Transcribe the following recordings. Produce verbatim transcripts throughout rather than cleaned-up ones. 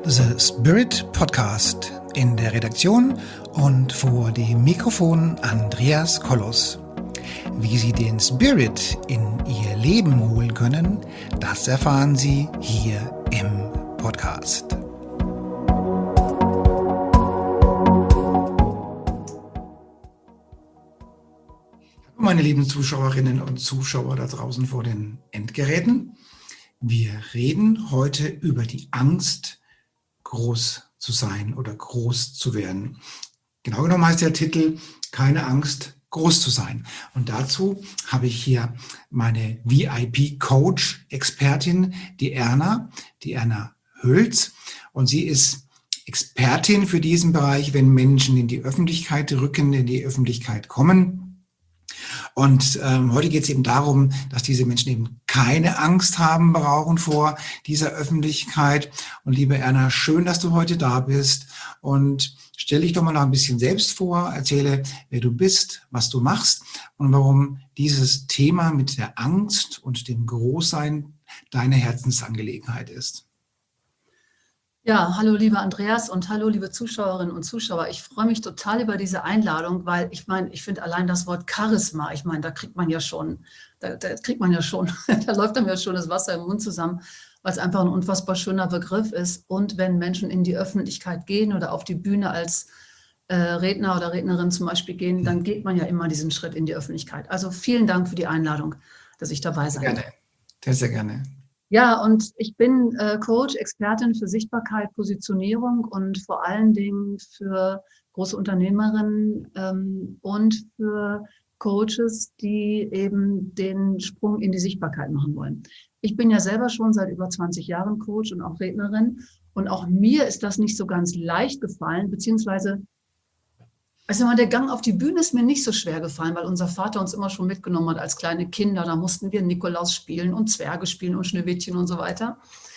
The Spirit Podcast. In der Redaktion und vor dem Mikrofon Andreas Kollos. Wie Sie den Spirit in Ihr Leben holen können, das erfahren Sie hier im Podcast. Meine lieben Zuschauerinnen und Zuschauer da draußen vor den Endgeräten, wir reden heute über die Angst, groß zu sein oder groß zu werden. Genau genommen heißt der Titel "Keine Angst, groß zu sein". Und dazu habe ich hier meine V I P-Coach-Expertin, die Erna, die Erna Hülz. Und sie ist Expertin für diesen Bereich, wenn Menschen in die Öffentlichkeit rücken, in die Öffentlichkeit kommen. Und ähm, heute geht es eben darum, dass diese Menschen eben keine Angst haben brauchen vor dieser Öffentlichkeit. Und liebe Erna, schön, dass du heute da bist. Und stell dich doch mal noch ein bisschen selbst vor, erzähle, wer du bist, was du machst und warum dieses Thema mit der Angst und dem Großsein deine Herzensangelegenheit ist. Ja, hallo lieber Andreas und hallo liebe Zuschauerinnen und Zuschauer. Ich freue mich total über diese Einladung, weil ich meine, ich finde allein das Wort Charisma, ich meine, da kriegt man ja schon, da, da kriegt man ja schon, da läuft einem ja schon das Wasser im Mund zusammen, weil es einfach ein unfassbar schöner Begriff ist. Und wenn Menschen in die Öffentlichkeit gehen oder auf die Bühne als äh, Redner oder Rednerin zum Beispiel gehen, dann geht man ja immer diesen Schritt in die Öffentlichkeit. Also vielen Dank für die Einladung, dass ich dabei sein darf. Gerne, sehr, sehr gerne. Ja, und ich bin äh, Coach, Expertin für Sichtbarkeit, Positionierung und vor allen Dingen für große Unternehmerinnen ähm, und für Coaches, die eben den Sprung in die Sichtbarkeit machen wollen. Ich bin ja selber schon seit über zwanzig Jahren Coach und auch Rednerin und auch mir ist das nicht so ganz leicht gefallen, beziehungsweise also der Gang auf die Bühne ist mir nicht so schwer gefallen, weil unser Vater uns immer schon mitgenommen hat als kleine Kinder. Da mussten wir Nikolaus spielen und Zwerge spielen und Schneewittchen und so weiter.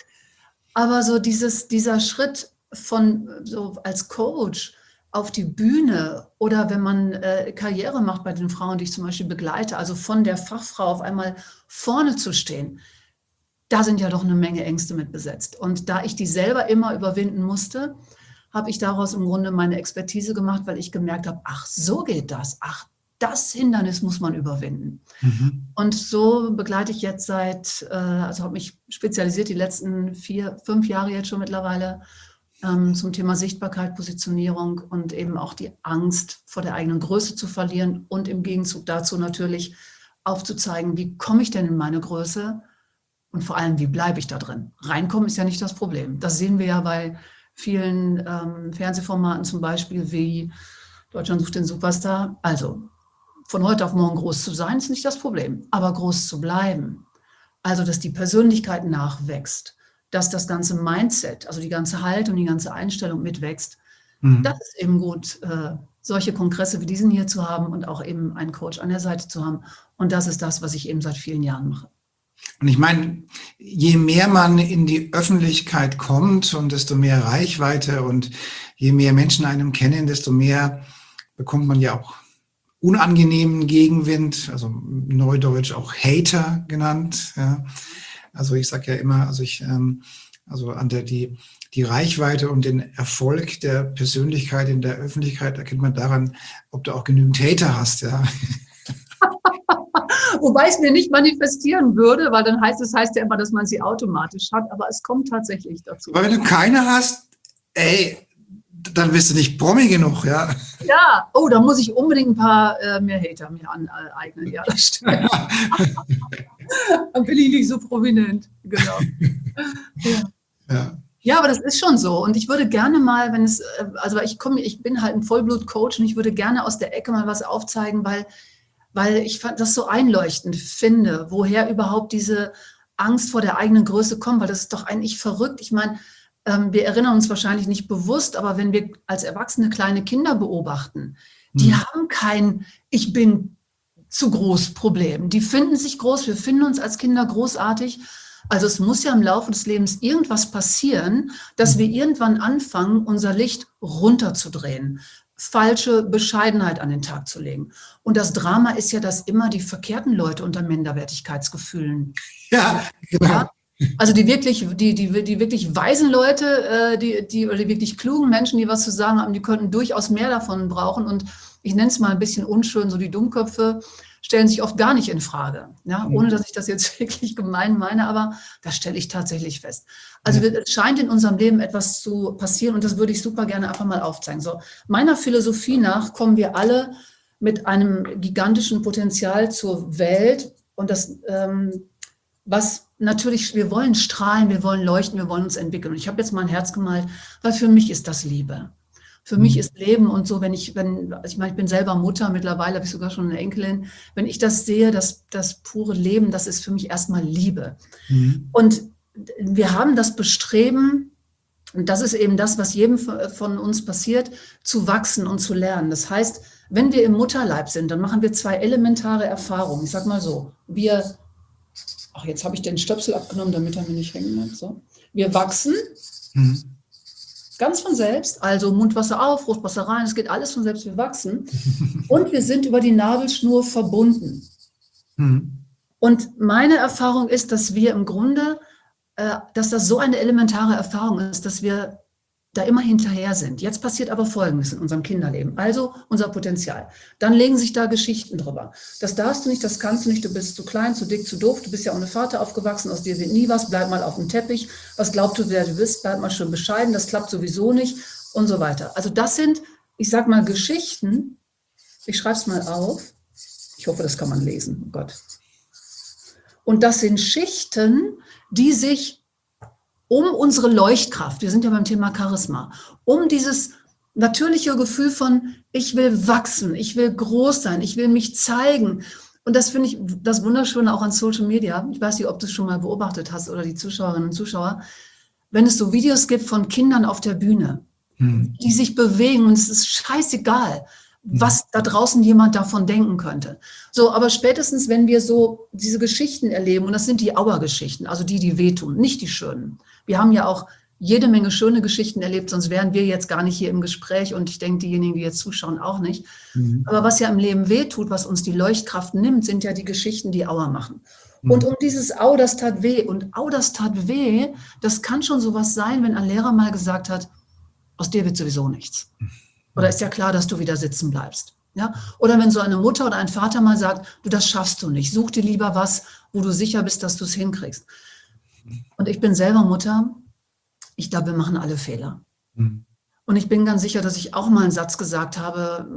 Aber so dieses, dieser Schritt von so als Coach auf die Bühne oder wenn man äh, Karriere macht bei den Frauen, die ich zum Beispiel begleite, also von der Fachfrau auf einmal vorne zu stehen, da sind ja doch eine Menge Ängste mit besetzt. Und da ich die selber immer überwinden musste, habe ich daraus im Grunde meine Expertise gemacht, weil ich gemerkt habe, ach, so geht das. Ach, das Hindernis muss man überwinden. Mhm. Und so begleite ich jetzt seit, also habe mich spezialisiert die letzten vier, fünf Jahre jetzt schon mittlerweile ähm, zum Thema Sichtbarkeit, Positionierung und eben auch die Angst vor der eigenen Größe zu verlieren und im Gegenzug dazu natürlich aufzuzeigen, wie komme ich denn in meine Größe und vor allem, wie bleibe ich da drin. Reinkommen ist ja nicht das Problem. Das sehen wir ja bei vielen ähm, Fernsehformaten zum Beispiel wie Deutschland sucht den Superstar. Also von heute auf morgen groß zu sein, ist nicht das Problem, aber groß zu bleiben. Also dass die Persönlichkeit nachwächst, dass das ganze Mindset, also die ganze Haltung, die ganze Einstellung mitwächst. Mhm. Das ist eben gut, äh, solche Kongresse wie diesen hier zu haben und auch eben einen Coach an der Seite zu haben. Und das ist das, was ich eben seit vielen Jahren mache. Und ich meine, je mehr man in die Öffentlichkeit kommt und desto mehr Reichweite und je mehr Menschen einem kennen, desto mehr bekommt man ja auch unangenehmen Gegenwind, also neudeutsch auch Hater genannt. Ja. Also ich sage ja immer, also ich, ähm, also an der die die Reichweite und den Erfolg der Persönlichkeit in der Öffentlichkeit erkennt man daran, ob du auch genügend Hater hast, ja. Wobei es mir nicht manifestieren würde, weil dann heißt es heißt ja immer, dass man sie automatisch hat, aber es kommt tatsächlich dazu. Aber wenn du keine hast, ey, dann bist du nicht Promi genug, ja. Ja, oh, da muss ich unbedingt ein paar äh, mehr Hater mir aneignen, ja, das stimmt. Dann bin ich nicht so prominent, genau. Ja. Ja. Ja, aber das ist schon so. Und ich würde gerne mal, wenn es, also ich komme, ich bin halt ein Vollblut-Coach und ich würde gerne aus der Ecke mal was aufzeigen, weil weil ich das so einleuchtend finde, woher überhaupt diese Angst vor der eigenen Größe kommt, weil das ist doch eigentlich verrückt. Ich meine, ähm, wir erinnern uns wahrscheinlich nicht bewusst, aber wenn wir als Erwachsene kleine Kinder beobachten, die hm. haben kein "Ich bin zu groß" Problem. Die finden sich groß, wir finden uns als Kinder großartig. Also es muss ja im Laufe des Lebens irgendwas passieren, dass wir irgendwann anfangen, unser Licht runterzudrehen, falsche Bescheidenheit an den Tag zu legen. Und das Drama ist ja, dass immer die verkehrten Leute unter Minderwertigkeitsgefühlen. Ja, genau. Ja, Also die wirklich, die, die, die wirklich weisen Leute, äh, die, die, oder die wirklich klugen Menschen, die was zu sagen haben, die könnten durchaus mehr davon brauchen. Und ich nenne es mal ein bisschen unschön, so die Dummköpfe stellen sich oft gar nicht in Frage. Ja? Ohne dass ich das jetzt wirklich gemein meine, aber das stelle ich tatsächlich fest. Also Ja. es scheint in unserem Leben etwas zu passieren und das würde ich super gerne einfach mal aufzeigen. So, meiner Philosophie nach kommen wir alle mit einem gigantischen Potenzial zur Welt und das, ähm, was natürlich, wir wollen strahlen, wir wollen leuchten, wir wollen uns entwickeln. Und ich habe jetzt mal ein Herz gemalt, weil für mich ist das Liebe. Für mich ist Leben und so, wenn ich, wenn, also ich meine, ich bin selber Mutter, mittlerweile habe ich sogar schon eine Enkelin, wenn ich das sehe, das, das pure Leben, das ist für mich erstmal Liebe. Mhm. Und wir haben das Bestreben, und das ist eben das, was jedem von uns passiert, zu wachsen und zu lernen. Das heißt, wenn wir im Mutterleib sind, dann machen wir zwei elementare Erfahrungen. Ich sage mal so, wir, ach jetzt habe ich den Stöpsel abgenommen, damit er mir nicht hängen bleibt. So. Wir wachsen, Mhm. ganz von selbst, also Mundwasser auf, Fruchtwasser rein, es geht alles von selbst, wir wachsen. Und wir sind über die Nabelschnur verbunden. Mhm. Und meine Erfahrung ist, dass wir im Grunde, äh, dass das so eine elementare Erfahrung ist, dass wir da immer hinterher sind. Jetzt passiert aber Folgendes in unserem Kinderleben, also unser Potenzial. Dann legen sich da Geschichten drüber. Das darfst du nicht, das kannst du nicht, du bist zu klein, zu dick, zu doof, du bist ja ohne Vater aufgewachsen, aus dir wird nie was, bleib mal auf dem Teppich, was glaubst du, wer du bist, bleib mal schön bescheiden, das klappt sowieso nicht und so weiter. Also das sind, ich sag mal, Geschichten, ich schreibe es mal auf, ich hoffe, das kann man lesen, oh Gott. Und das sind Schichten, die sich um unsere Leuchtkraft, wir sind ja beim Thema Charisma, um dieses natürliche Gefühl von, ich will wachsen, ich will groß sein, ich will mich zeigen. Und das finde ich das Wunderschöne auch an Social Media. Ich weiß nicht, ob du es schon mal beobachtet hast oder die Zuschauerinnen und Zuschauer. Wenn es so Videos gibt von Kindern auf der Bühne, Mhm. die sich bewegen und es ist scheißegal, was da draußen jemand davon denken könnte. So, aber spätestens, wenn wir so diese Geschichten erleben, und das sind die Auergeschichten, also die, die wehtun, nicht die schönen. Wir haben ja auch jede Menge schöne Geschichten erlebt, sonst wären wir jetzt gar nicht hier im Gespräch und ich denke, diejenigen, die jetzt zuschauen, auch nicht. Mhm. Aber was ja im Leben wehtut, was uns die Leuchtkraft nimmt, sind ja die Geschichten, die Auer machen. Und um dieses Au, das tat weh. Und Au, das tat weh, das kann schon sowas sein, wenn ein Lehrer mal gesagt hat, aus dir wird sowieso nichts. Oder ist ja klar, dass du wieder sitzen bleibst. Ja? Oder wenn so eine Mutter oder ein Vater mal sagt, du, das schaffst du nicht, such dir lieber was, wo du sicher bist, dass du es hinkriegst. Und ich bin selber Mutter, ich glaube, wir machen alle Fehler. Mhm. Und ich bin ganz sicher, dass ich auch mal einen Satz gesagt habe,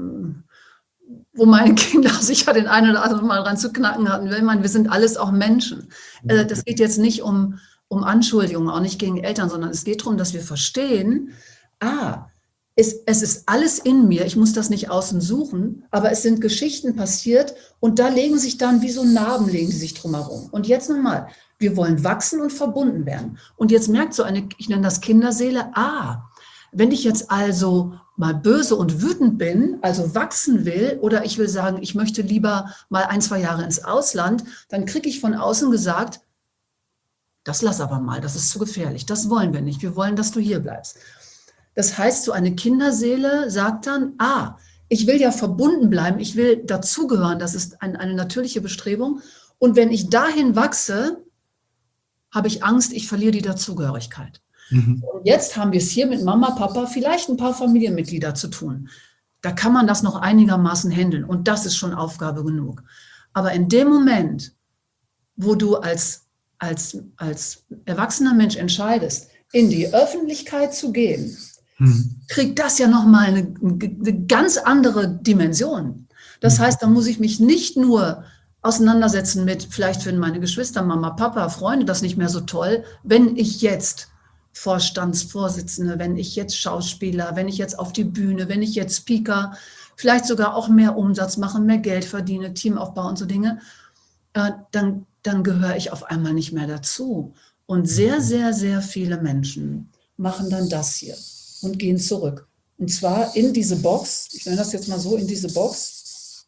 wo meine Kinder sicher den einen oder anderen Mal ran zu knacken hatten. Ich meine, wir sind alles auch Menschen. Das geht jetzt nicht um, um Anschuldigungen, auch nicht gegen Eltern, sondern es geht darum, dass wir verstehen, ah, es, es ist alles in mir, ich muss das nicht außen suchen, aber es sind Geschichten passiert und da legen sich dann wie so Narben, legen die sich drumherum. Und jetzt nochmal, wir wollen wachsen und verbunden werden. Und jetzt merkt so eine, ich nenne das Kinderseele, ah, wenn ich jetzt also mal böse und wütend bin, also wachsen will, oder ich will sagen, ich möchte lieber mal ein, zwei Jahre ins Ausland, dann kriege ich von außen gesagt, das lass aber mal, das ist zu gefährlich, das wollen wir nicht, wir wollen, dass du hier bleibst. Das heißt, so eine Kinderseele sagt dann, ah, ich will ja verbunden bleiben, ich will dazugehören, das ist ein, eine natürliche Bestrebung. Und wenn ich dahin wachse, habe ich Angst, ich verliere die Dazugehörigkeit. Mhm. Und jetzt haben wir es hier mit Mama, Papa, vielleicht ein paar Familienmitglieder zu tun. Da kann man das noch einigermaßen handeln und das ist schon Aufgabe genug. Aber in dem Moment, wo du als, als, als erwachsener Mensch entscheidest, in die Öffentlichkeit zu gehen, hm. kriegt das ja nochmal eine, eine ganz andere Dimension. Das heißt, da muss ich mich nicht nur auseinandersetzen mit, vielleicht finden meine Geschwister, Mama, Papa, Freunde das nicht mehr so toll, wenn ich jetzt Vorstandsvorsitzende, wenn ich jetzt Schauspieler, wenn ich jetzt auf die Bühne, wenn ich jetzt Speaker, vielleicht sogar auch mehr Umsatz mache, mehr Geld verdiene, Teamaufbau und so Dinge, äh, dann, dann gehöre ich auf einmal nicht mehr dazu. Und sehr, sehr, sehr viele Menschen machen dann das hier und gehen zurück. Und zwar in diese Box, ich nenne das jetzt mal so, in diese Box.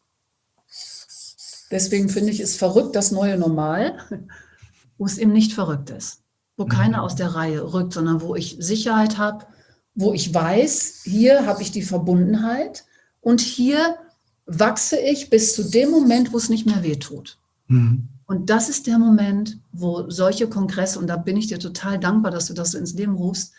Deswegen finde ich es verrückt, das neue Normal, wo es eben nicht verrückt ist. Wo keiner aus der Reihe rückt, sondern wo ich Sicherheit habe, wo ich weiß, hier habe ich die Verbundenheit und hier wachse ich bis zu dem Moment, wo es nicht mehr wehtut. Mhm. Und das ist der Moment, wo solche Kongresse, und da bin ich dir total dankbar, dass du das so ins Leben rufst,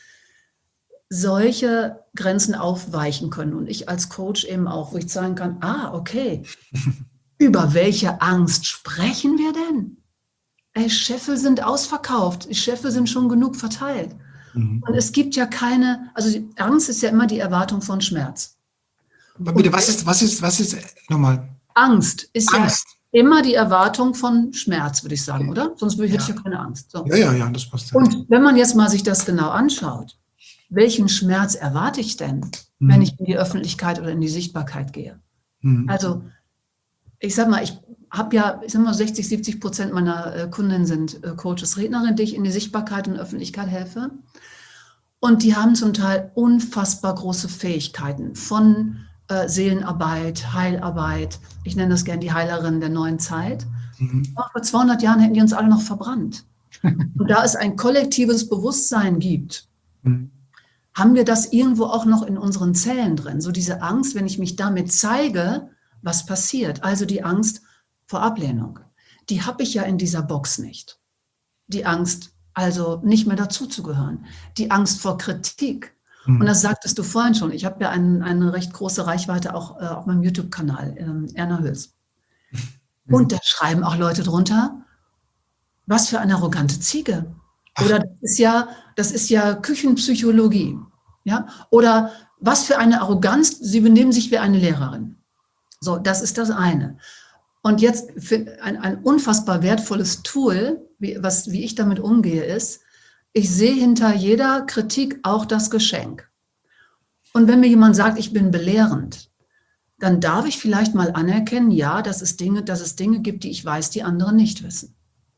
solche Grenzen aufweichen können. Und ich als Coach eben auch, wo ich sagen kann, ah, okay, über welche Angst sprechen wir denn? Ey, Scheffel sind ausverkauft, die Scheffel sind schon genug verteilt. Mhm. Und es gibt ja keine, also die Angst ist ja immer die Erwartung von Schmerz. Aber bitte, was ist, was ist, was ist, nochmal? Angst ist Angst. ja immer die Erwartung von Schmerz, würde ich sagen, Okay. oder? Sonst hätte ich Ja. ja keine Angst. So. Ja, ja, ja, das passt. Und wenn man jetzt mal sich das genau anschaut, welchen Schmerz erwarte ich denn, Mhm. wenn ich in die Öffentlichkeit oder in die Sichtbarkeit gehe? Mhm. Also, ich sag mal, ich habe ja, ich sag mal, sechzig, siebzig Prozent meiner äh, Kunden sind äh, Coaches, Rednerinnen, die ich in die Sichtbarkeit und Öffentlichkeit helfe. Und die haben zum Teil unfassbar große Fähigkeiten von äh, Seelenarbeit, Heilarbeit. Ich nenne das gerne die Heilerinnen der neuen Zeit. Mhm. Auch vor zweihundert Jahren hätten die uns alle noch verbrannt. Und da es ein kollektives Bewusstsein gibt, mhm. haben wir das irgendwo auch noch in unseren Zellen drin. So diese Angst, wenn ich mich damit zeige, was passiert. Also die Angst vor Ablehnung. Die habe ich ja in dieser Box nicht. Die Angst, also nicht mehr dazuzugehören. Die Angst vor Kritik. Mhm. Und das sagtest du vorhin schon. Ich habe ja ein, eine recht große Reichweite auch äh, auf meinem YouTube-Kanal, ähm, Erna Hüls. Mhm. Und da schreiben auch Leute drunter, was für eine arrogante Ziege. Oder das ist ja, das ist ja Küchenpsychologie. Ja? Oder was für eine Arroganz, sie benehmen sich wie eine Lehrerin. So, das ist das eine. Und jetzt für ein, ein unfassbar wertvolles Tool, wie, was, wie ich damit umgehe, ist, ich sehe hinter jeder Kritik auch das Geschenk. Und wenn mir jemand sagt, ich bin belehrend, dann darf ich vielleicht mal anerkennen, ja, dass es Dinge, dass es Dinge gibt, die ich weiß, die andere nicht wissen.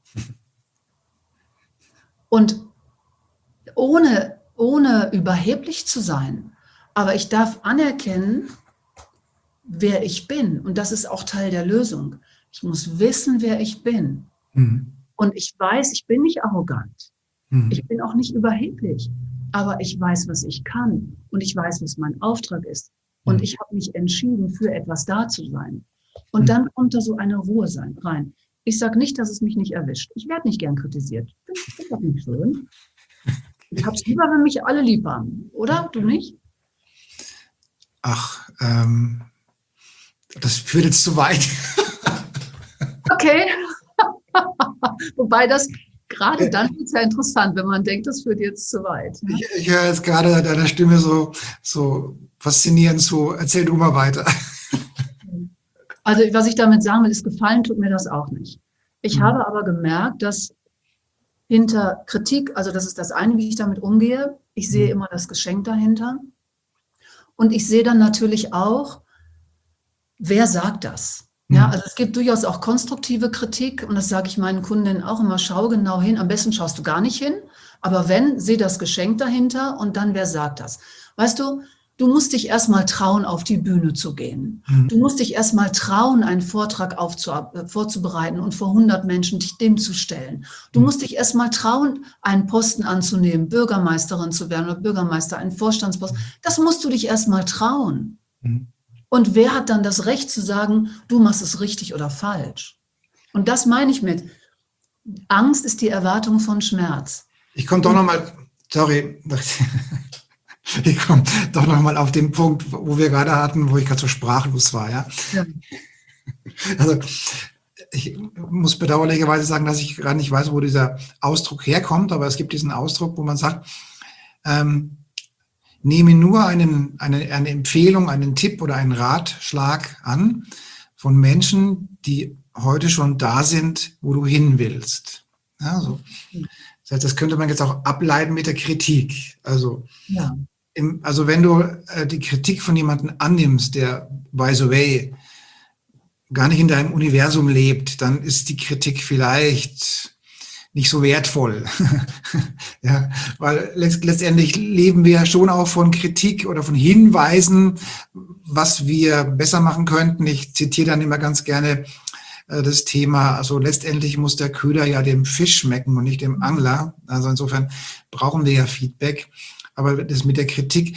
Und ohne, ohne überheblich zu sein, aber ich darf anerkennen, wer ich bin. Und das ist auch Teil der Lösung. Ich muss wissen, wer ich bin. Mhm. Und ich weiß, ich bin nicht arrogant. Mhm. Ich bin auch nicht überheblich. Aber ich weiß, was ich kann. Und ich weiß, was mein Auftrag ist. Und mhm. ich habe mich entschieden, für etwas da zu sein. Und mhm. dann kommt da so eine Ruhe sein, rein. Ich sage nicht, dass es mich nicht erwischt. Ich werde nicht gern kritisiert. Das ist doch nicht schön. Ich habe es lieber, wenn mich alle lieb haben. Oder? Du nicht? Ach, ähm... das führt jetzt zu weit. Okay. Wobei das gerade dann ist ja interessant, wenn man denkt, das führt jetzt zu weit. Ne? Ich, ich höre jetzt gerade deiner Stimme so, so faszinierend zu. Erzähl du mal weiter. Also was ich damit sagen will, ist, gefallen tut mir das auch nicht. Ich mhm. habe aber gemerkt, dass hinter Kritik, also das ist das eine, wie ich damit umgehe, ich sehe mhm. immer das Geschenk dahinter. Und ich sehe dann natürlich auch, wer sagt das? Ja, also es gibt durchaus auch konstruktive Kritik und das sage ich meinen Kundinnen auch immer, schau genau hin, am besten schaust du gar nicht hin, aber wenn, sehe das Geschenk dahinter und dann, wer sagt das? Weißt du, du musst dich erstmal trauen, auf die Bühne zu gehen. Mhm. Du musst dich erstmal trauen, einen Vortrag aufzu, äh, vorzubereiten und vor hundert Menschen dich dem zu stellen. Du mhm. musst dich erstmal trauen, einen Posten anzunehmen, Bürgermeisterin zu werden oder Bürgermeister, einen Vorstandsposten. Das musst du dich erstmal trauen. Mhm. Und wer hat dann das Recht zu sagen, du machst es richtig oder falsch? Und das meine ich mit, Angst ist die Erwartung von Schmerz. Ich komme doch nochmal, sorry, ich komme doch nochmal auf den Punkt, wo wir gerade hatten, wo ich gerade so sprachlos war. Ja? Ja. Also ich muss bedauerlicherweise sagen, dass ich gerade nicht weiß, wo dieser Ausdruck herkommt, aber es gibt diesen Ausdruck, wo man sagt, ähm, nehme nur einen, eine, eine Empfehlung, einen Tipp oder einen Ratschlag an von Menschen, die heute schon da sind, wo du hin willst. Ja, so. Das heißt, das könnte man jetzt auch ableiten mit der Kritik. Also, ja. im, also wenn du äh, die Kritik von jemandem annimmst, der, by the way, gar nicht in deinem Universum lebt, dann ist die Kritik vielleicht nicht so wertvoll. Ja, weil letztendlich leben wir ja schon auch von Kritik oder von Hinweisen, was wir besser machen könnten. Ich zitiere dann immer ganz gerne äh, das Thema, also letztendlich muss der Köder ja dem Fisch schmecken und nicht dem Angler. Also insofern brauchen wir ja Feedback. Aber das mit der Kritik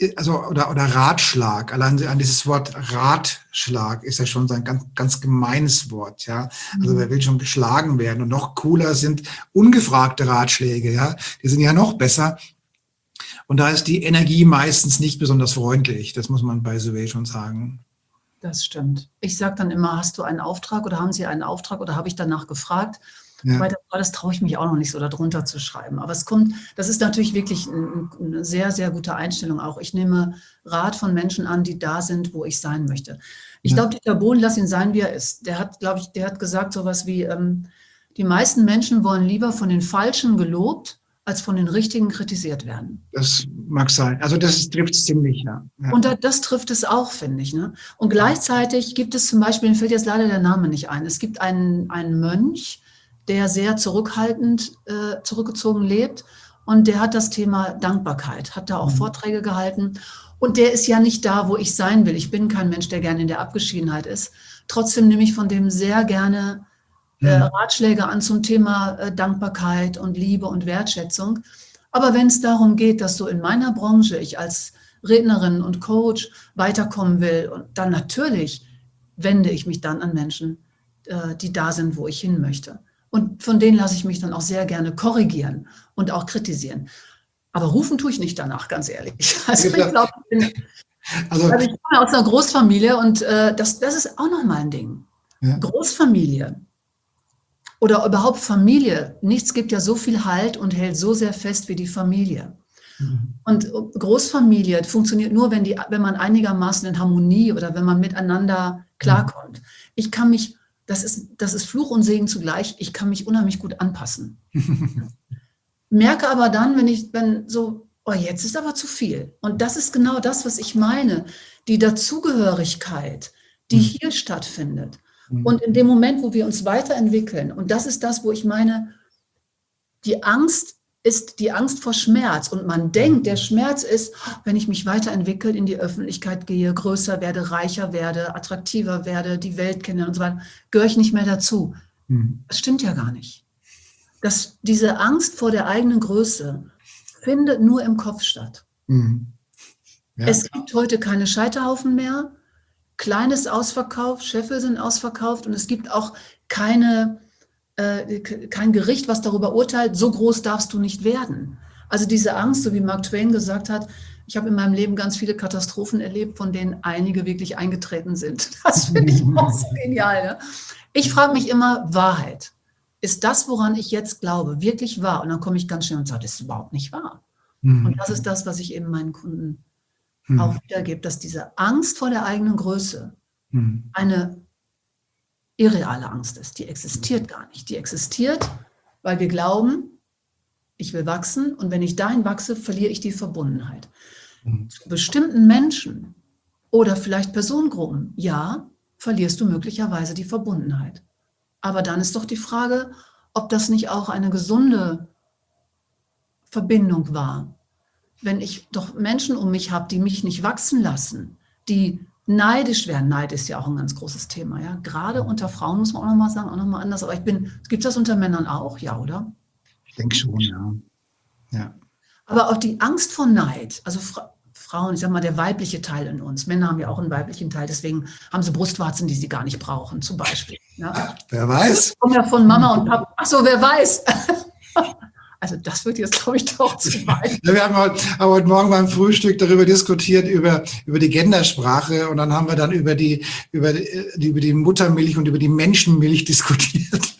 also oder, oder Ratschlag, allein an dieses Wort Ratschlag ist ja schon so ein ganz, ganz gemeines Wort, ja. Also wer will schon geschlagen werden? Und noch cooler sind ungefragte Ratschläge, ja. Die sind ja noch besser. Und da ist die Energie meistens nicht besonders freundlich. Das muss man bei Survey schon sagen. Das stimmt. Ich sage dann immer, hast du einen Auftrag oder haben Sie einen Auftrag oder habe ich danach gefragt? Ja. Weil das, das traue ich mich auch noch nicht so darunter zu schreiben. Aber es kommt, das ist natürlich wirklich eine sehr, sehr gute Einstellung auch. Ich nehme Rat von Menschen an, die da sind, wo ich sein möchte. Ich Ja. glaube, Dieter Bohlen, lass ihn sein, wie er ist. Der hat, glaube ich, der hat gesagt sowas wie, ähm, die meisten Menschen wollen lieber von den Falschen gelobt, als von den Richtigen kritisiert werden. Das mag sein. Also das trifft es ziemlich, ja. Ja. Und das, das trifft es auch, finde ich. Ne? Und gleichzeitig gibt es zum Beispiel, mir fällt jetzt leider der Name nicht ein, es gibt einen, einen Mönch, der sehr zurückhaltend, äh, zurückgezogen lebt. Und der hat das Thema Dankbarkeit, hat da auch mhm. Vorträge gehalten. Und der ist ja nicht da, wo ich sein will. Ich bin kein Mensch, der gerne in der Abgeschiedenheit ist. Trotzdem nehme ich von dem sehr gerne äh, mhm. Ratschläge an zum Thema äh, Dankbarkeit und Liebe und Wertschätzung. Aber wenn es darum geht, dass so in meiner Branche ich als Rednerin und Coach weiterkommen will, und dann natürlich wende ich mich dann an Menschen, äh, die da sind, wo ich hin möchte. Und von denen lasse ich mich dann auch sehr gerne korrigieren und auch kritisieren. Aber rufen tue ich nicht danach, ganz ehrlich. Also ich glaube, ich, bin, also, also ich komme aus einer Großfamilie und äh, das, das ist auch nochmal ein Ding. Ja. Großfamilie oder überhaupt Familie, nichts gibt ja so viel Halt und hält so sehr fest wie die Familie. Mhm. Und Großfamilie funktioniert nur, wenn, die, wenn man einigermaßen in Harmonie oder wenn man miteinander klarkommt. Mhm. Ich kann mich Das ist, das ist Fluch und Segen zugleich. Ich kann mich unheimlich gut anpassen. Merke aber dann, wenn ich, wenn so, oh, jetzt ist aber zu viel. Und das ist genau das, was ich meine. Die Dazugehörigkeit, die mhm. hier stattfindet. Mhm. Und in dem Moment, wo wir uns weiterentwickeln, und das ist das, wo ich meine, die Angst ist die Angst vor Schmerz. Und man denkt, der Schmerz ist, wenn ich mich weiterentwickle, in die Öffentlichkeit gehe, größer werde, reicher werde, attraktiver werde, die Welt kenne und so weiter, gehöre ich nicht mehr dazu. Mhm. Das stimmt ja gar nicht. Das, diese Angst vor der eigenen Größe findet nur im Kopf statt. Mhm. Ja. Es gibt heute keine Scheiterhaufen mehr. Kleines ausverkauft, Scheffel sind ausverkauft und es gibt auch keine... kein Gericht, was darüber urteilt, so groß darfst du nicht werden. Also diese Angst, so wie Mark Twain gesagt hat, ich habe in meinem Leben ganz viele Katastrophen erlebt, von denen einige wirklich eingetreten sind. Das finde ich auch so genial. Ne? Ich frage mich immer, Wahrheit. Ist das, woran ich jetzt glaube, wirklich wahr? Und dann komme ich ganz schnell und sage, das ist überhaupt nicht wahr. Mhm. Und das ist das, was ich eben meinen Kunden mhm. auch wiedergebe, dass diese Angst vor der eigenen Größe mhm. eine irreale Angst ist. Die existiert gar nicht. Die existiert, weil wir glauben, ich will wachsen und wenn ich dahin wachse, verliere ich die Verbundenheit. Mhm. Zu bestimmten Menschen oder vielleicht Personengruppen, ja, verlierst du möglicherweise die Verbundenheit. Aber dann ist doch die Frage, ob das nicht auch eine gesunde Verbindung war. Wenn ich doch Menschen um mich habe, die mich nicht wachsen lassen, die neidisch werden. Neid ist ja auch ein ganz großes Thema. Ja? Gerade unter Frauen muss man auch nochmal sagen, auch nochmal anders. Aber ich bin, gibt es das unter Männern auch? Ja, oder? Ich denke schon, ja. ja. Aber auch die Angst vor Neid, also Fra- Frauen, ich sag mal, der weibliche Teil in uns. Männer haben ja auch einen weiblichen Teil, deswegen haben sie Brustwarzen, die sie gar nicht brauchen, zum Beispiel. Ja? Wer weiß? Kommen ja von Mama und Papa. Ach so, wer weiß? Also das wird jetzt, glaube ich, doch zu weit. Wir haben heute, haben heute Morgen beim Frühstück darüber diskutiert, über, über die Gendersprache. Und dann haben wir dann über die, über, die, über die Muttermilch und über die Menschenmilch diskutiert.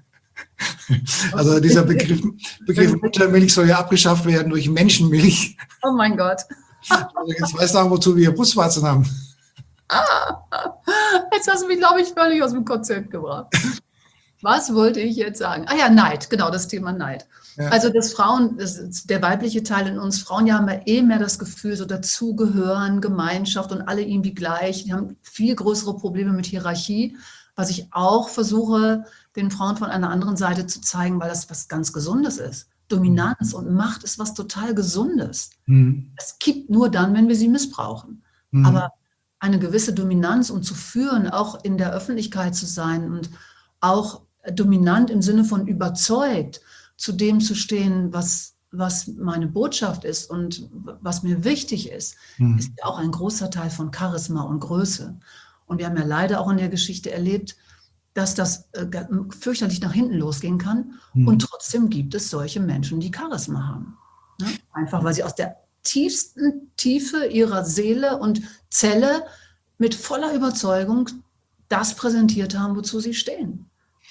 Also dieser Begriff, Begriff Muttermilch soll ja abgeschafft werden durch Menschenmilch. Oh mein Gott. Also jetzt weißt du auch, wozu wir Brustwarzen haben. Ah, jetzt hast du mich, glaube ich, völlig aus dem Konzept gebracht. Was wollte ich jetzt sagen? Ah ja, Neid, genau, das Thema Neid. Ja. Also das Frauen, das ist der weibliche Teil in uns, Frauen ja haben ja eh mehr das Gefühl, so dazugehören, Gemeinschaft und alle irgendwie gleich. Die haben viel größere Probleme mit Hierarchie, was ich auch versuche, den Frauen von einer anderen Seite zu zeigen, weil das was ganz Gesundes ist. Dominanz und Macht ist was total Gesundes. Mhm. Es kippt nur dann, wenn wir sie missbrauchen. Mhm. Aber eine gewisse Dominanz, um zu führen, auch in der Öffentlichkeit zu sein und auch dominant im Sinne von überzeugt, zu dem zu stehen, was, was meine Botschaft ist und was mir wichtig ist, Mhm. ist ja auch ein großer Teil von Charisma und Größe. Und wir haben ja leider auch in der Geschichte erlebt, dass das äh, fürchterlich nach hinten losgehen kann. Mhm. Und trotzdem gibt es solche Menschen, die Charisma haben. Ne? Einfach, weil sie aus der tiefsten Tiefe ihrer Seele und Zelle mit voller Überzeugung das präsentiert haben, wozu sie stehen.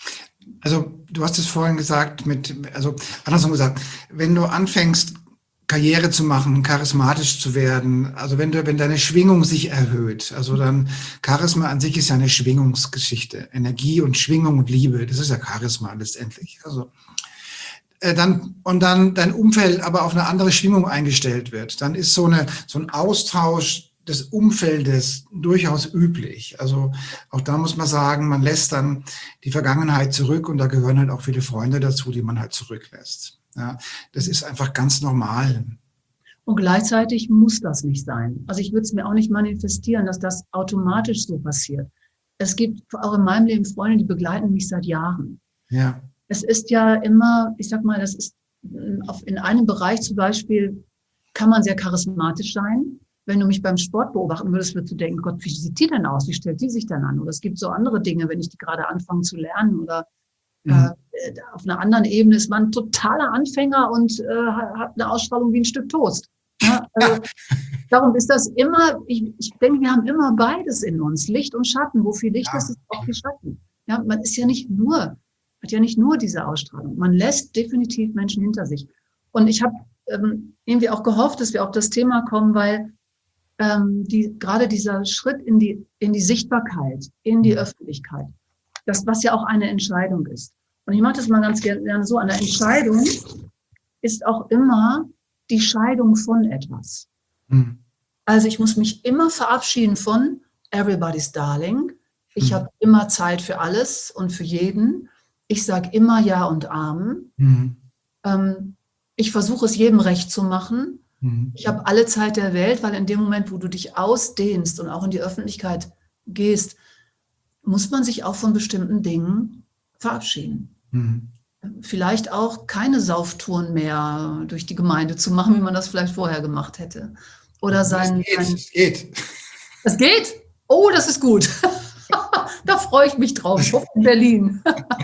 Also du hast es vorhin gesagt, mit, also andersrum gesagt, wenn du anfängst, Karriere zu machen, charismatisch zu werden, also wenn du, wenn deine Schwingung sich erhöht, also dann Charisma an sich ist ja eine Schwingungsgeschichte, Energie und Schwingung und Liebe, das ist ja Charisma letztendlich. Also äh, dann und dann dein Umfeld aber auf eine andere Schwingung eingestellt wird, dann ist so eine so ein Austausch des Umfeldes durchaus üblich. Also auch da muss man sagen, man lässt dann die Vergangenheit zurück und da gehören halt auch viele Freunde dazu, die man halt zurücklässt. Ja, das ist einfach ganz normal. Und gleichzeitig muss das nicht sein. Also ich würde es mir auch nicht manifestieren, dass das automatisch so passiert. Es gibt auch in meinem Leben Freunde, die begleiten mich seit Jahren. Ja. Es ist ja immer, ich sag mal, das ist in einem Bereich zum Beispiel, kann man sehr charismatisch sein. Wenn du mich beim Sport beobachten würdest, würdest du denken, Gott, wie sieht die denn aus? Wie stellt die sich denn an? Oder es gibt so andere Dinge, wenn ich die gerade anfange zu lernen oder mhm. äh, auf einer anderen Ebene ist man ein totaler Anfänger und äh, hat eine Ausstrahlung wie ein Stück Toast. Ja, also, darum ist das immer, ich, ich denke, wir haben immer beides in uns, Licht und Schatten. Wo viel Licht Ja. ist, ist auch viel Schatten. Ja, man ist ja nicht nur, hat ja nicht nur diese Ausstrahlung. Man lässt definitiv Menschen hinter sich. Und ich habe ähm, irgendwie auch gehofft, dass wir auf das Thema kommen, weil ähm, die, gerade dieser Schritt in die, in die Sichtbarkeit, in die Öffentlichkeit, das, was ja auch eine Entscheidung ist. Und ich mache das mal ganz gerne so, eine Entscheidung ist auch immer die Scheidung von etwas. Mhm. Also ich muss mich immer verabschieden von everybody's darling. Ich Mhm. habe immer Zeit für alles und für jeden. Ich sage immer Ja und Amen. Mhm. Ähm, ich versuche es jedem recht zu machen. Mhm. Ich habe alle Zeit der Welt, weil in dem Moment, wo du dich ausdehnst und auch in die Öffentlichkeit gehst, muss man sich auch von bestimmten Dingen verabschieden. Mhm. Vielleicht auch keine Sauftouren mehr durch die Gemeinde zu machen, wie man das vielleicht vorher gemacht hätte. Oder sein... Es geht, es geht. Es geht? Oh, das ist gut. Da freue ich mich drauf. In Berlin.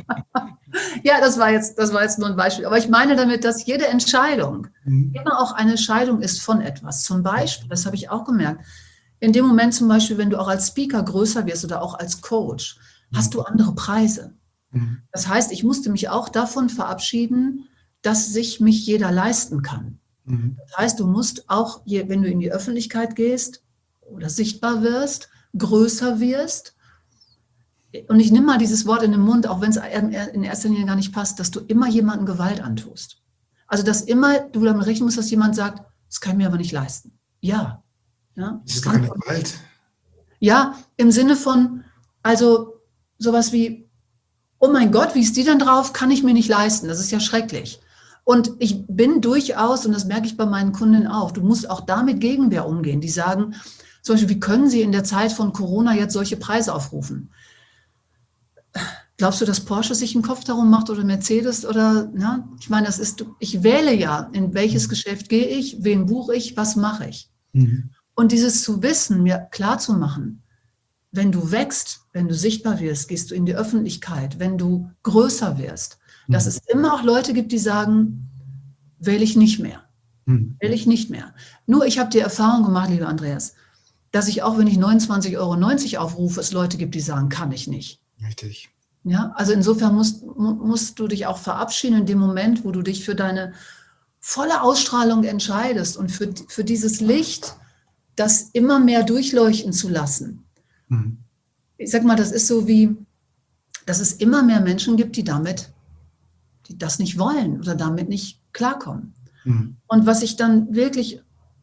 Ja, das war jetzt, das war jetzt nur ein Beispiel. Aber ich meine damit, dass jede Entscheidung Mhm. immer auch eine Scheidung ist von etwas. Zum Beispiel, das habe ich auch gemerkt, in dem Moment zum Beispiel, wenn du auch als Speaker größer wirst oder auch als Coach, hast du andere Preise. Mhm. Das heißt, ich musste mich auch davon verabschieden, dass sich mich jeder leisten kann. Mhm. Das heißt, du musst auch, wenn du in die Öffentlichkeit gehst oder sichtbar wirst, größer wirst, und ich nehme mal dieses Wort in den Mund, auch wenn es in erster Linie gar nicht passt, dass du immer jemandem Gewalt antust. Also, dass immer du damit rechnen musst, dass jemand sagt, das kann ich mir aber nicht leisten. Ja. Ja, Das ist doch keine Gewalt. ja, im Sinne von, also sowas wie, oh mein Gott, wie ist die denn drauf, kann ich mir nicht leisten. Das ist ja schrecklich. Und ich bin durchaus, und das merke ich bei meinen Kunden auch, du musst auch damit Gegenwehr umgehen. Die sagen zum Beispiel, wie können Sie in der Zeit von Corona jetzt solche Preise aufrufen? Glaubst du, dass Porsche sich einen Kopf darum macht oder Mercedes oder, ja? Ich meine, das ist, ich wähle ja, in welches Geschäft gehe ich, wen buche ich, was mache ich. Mhm. Und dieses zu wissen, mir klar zu machen, wenn du wächst, wenn du sichtbar wirst, gehst du in die Öffentlichkeit, wenn du größer wirst, Mhm. dass es immer auch Leute gibt, die sagen, wähle ich nicht mehr, Mhm. wähle ich nicht mehr. Nur ich habe die Erfahrung gemacht, lieber Andreas, dass ich auch, wenn ich neunundzwanzig Euro neunzig aufrufe, es Leute gibt, die sagen, kann ich nicht. Richtig. Ja, also insofern musst, musst du dich auch verabschieden in dem Moment, wo du dich für deine volle Ausstrahlung entscheidest und für, für dieses Licht, das immer mehr durchleuchten zu lassen. Mhm. Ich sag mal, das ist so wie, dass es immer mehr Menschen gibt, die damit, die das nicht wollen oder damit nicht klarkommen. Mhm. Und was ich dann wirklich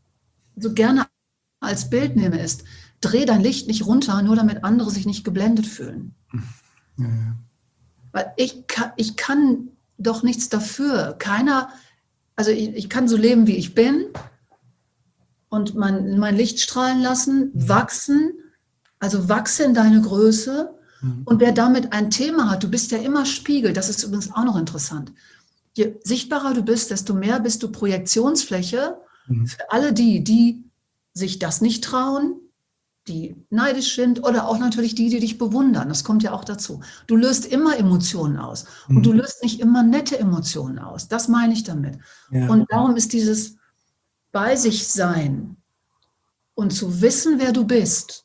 so gerne als Bild nehme, ist, dreh dein Licht nicht runter, nur damit andere sich nicht geblendet fühlen. Ja, ja. Weil ich kann, ich kann doch nichts dafür. Keiner, also ich, ich kann so leben, wie ich bin und mein, mein Licht strahlen lassen, wachsen, also wachse in deine Größe. Mhm. Und wer damit ein Thema hat, du bist ja immer Spiegel, das ist übrigens auch noch interessant. je sichtbarer du bist, desto mehr bist du Projektionsfläche Mhm. für alle die, die sich das nicht trauen, die neidisch sind oder auch natürlich die, die dich bewundern. Das kommt ja auch dazu. Du löst immer Emotionen aus und du Mhm. löst nicht immer nette Emotionen aus. Das meine ich damit. Ja. Und darum ist dieses bei sich sein und zu wissen, wer du bist,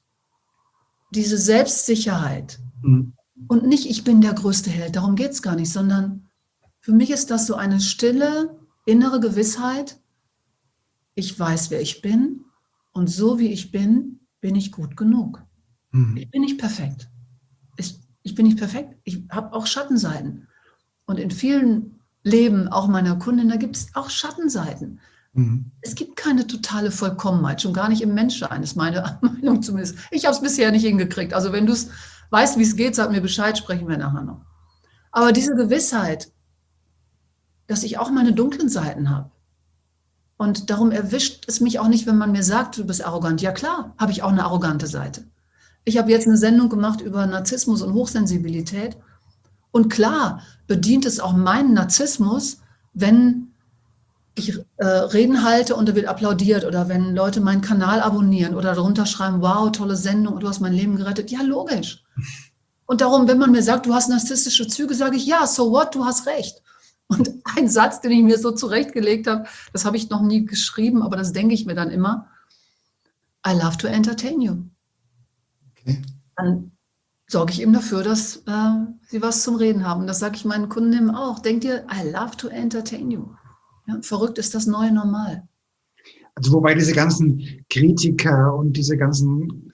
diese Selbstsicherheit Mhm. und nicht, ich bin der größte Held, darum geht es gar nicht, sondern für mich ist das so eine stille, innere Gewissheit, ich weiß, wer ich bin und so wie ich bin, bin ich gut genug. Mhm. Ich bin nicht perfekt. Ich, ich bin nicht perfekt. Ich habe auch Schattenseiten. Und in vielen Leben, auch meiner Kundin, da gibt es auch Schattenseiten. Mhm. Es gibt keine totale Vollkommenheit, schon gar nicht im Menschsein, ist meine Meinung zumindest. Ich habe es bisher nicht hingekriegt. Also wenn du es weißt, wie es geht, sag mir Bescheid, sprechen wir nachher noch. Aber diese Gewissheit, dass ich auch meine dunklen Seiten habe. Und darum erwischt es mich auch nicht, wenn man mir sagt, du bist arrogant. Ja klar, habe ich auch eine arrogante Seite. Ich habe jetzt eine Sendung gemacht über Narzissmus und Hochsensibilität. Und klar bedient es auch meinen Narzissmus, wenn ich äh, Reden halte und da wird applaudiert oder wenn Leute meinen Kanal abonnieren oder darunter schreiben, wow, tolle Sendung, du hast mein Leben gerettet. Ja, logisch. Und darum, wenn man mir sagt, du hast narzisstische Züge, sage ich, ja, so what, du hast recht. Und ein Satz, den ich mir so zurechtgelegt habe, das habe ich noch nie geschrieben, aber das denke ich mir dann immer, I love to entertain you. Okay. Dann sorge ich eben dafür, dass äh, sie was zum Reden haben. Und das sage ich meinen Kunden auch. Denkt ihr, I love to entertain you. Ja, verrückt ist das neue Normal. Also wobei diese ganzen Kritiker und diese ganzen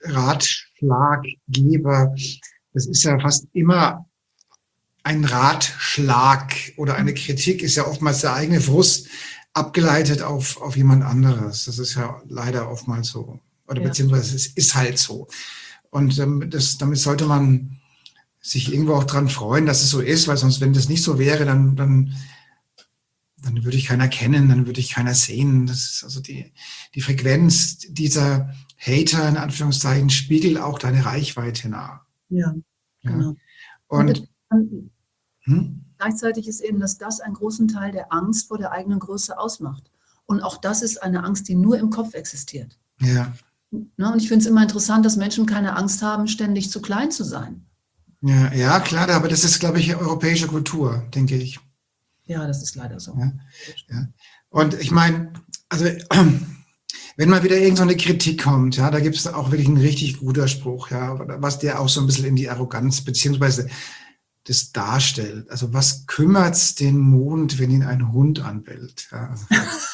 Ratschlaggeber, das ist ja fast immer ein Ratschlag oder eine Kritik ist ja oftmals der eigene Frust abgeleitet auf, auf jemand anderes. Das ist ja leider oftmals so. Oder Ja. beziehungsweise es ist halt so. Und ähm, das, damit sollte man sich irgendwo auch dran freuen, dass es so ist, weil sonst, wenn das nicht so wäre, dann, dann, dann würde ich keiner kennen, dann würde ich keiner sehen. Das ist also die, die Frequenz dieser Hater, in Anführungszeichen, spiegelt auch deine Reichweite nah. Ja, Ja. genau. Und, Und hm? gleichzeitig ist eben, dass das einen großen Teil der Angst vor der eigenen Größe ausmacht. Und auch das ist eine Angst, die nur im Kopf existiert. Ja. Ne? Und ich finde es immer interessant, dass Menschen keine Angst haben, ständig zu klein zu sein. Ja, ja, klar, aber das ist, glaube ich, europäische Kultur, denke ich. Ja, das ist leider so. Ja, ja. Und ich meine, also wenn mal wieder irgend so eine Kritik kommt, ja, da gibt es auch wirklich einen richtig guter Spruch, ja, was der auch so ein bisschen in die Arroganz beziehungsweise das darstellt. Also was kümmert's den Mond, wenn ihn ein Hund anbellt? Ja, also,